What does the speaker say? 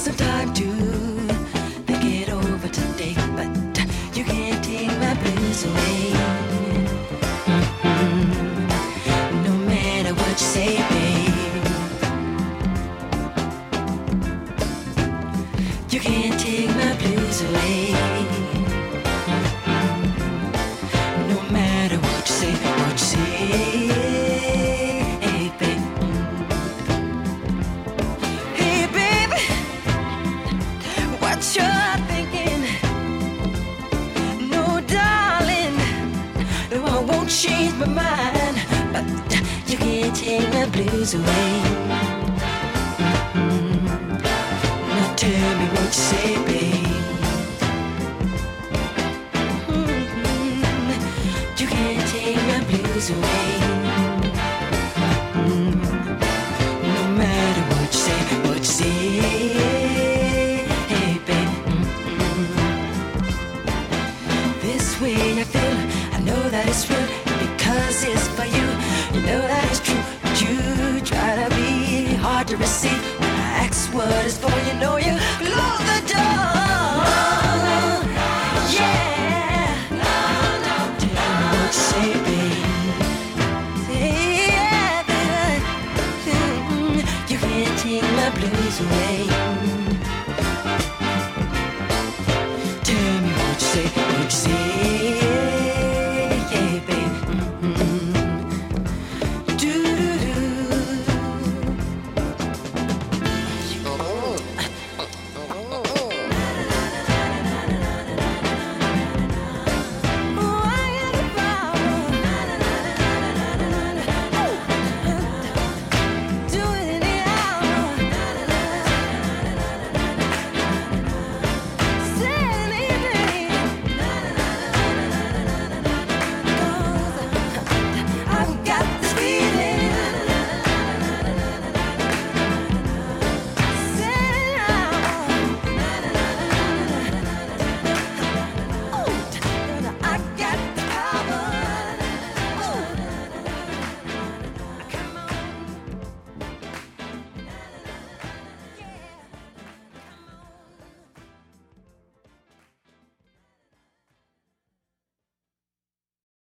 some time to think it over today, but you can't take my blues away. No matter what you say, babe, you can't take my blues away. No matter what you say, hey, babe. Hey, baby, what you're thinking? No, darling, no, I won't change my mind, but you can't take my blues away. Now tell me what you say, babe. You can't take my blues away. No matter what you say, hey, babe. This way I feel, I know that it's real, because it's for you. You know that it's true, but you try to be hard to receive. When I ask what it's for, you know you close the door. Yeah. Tell me what you say, babe. Say, yeah, baby. You can't take my blues away.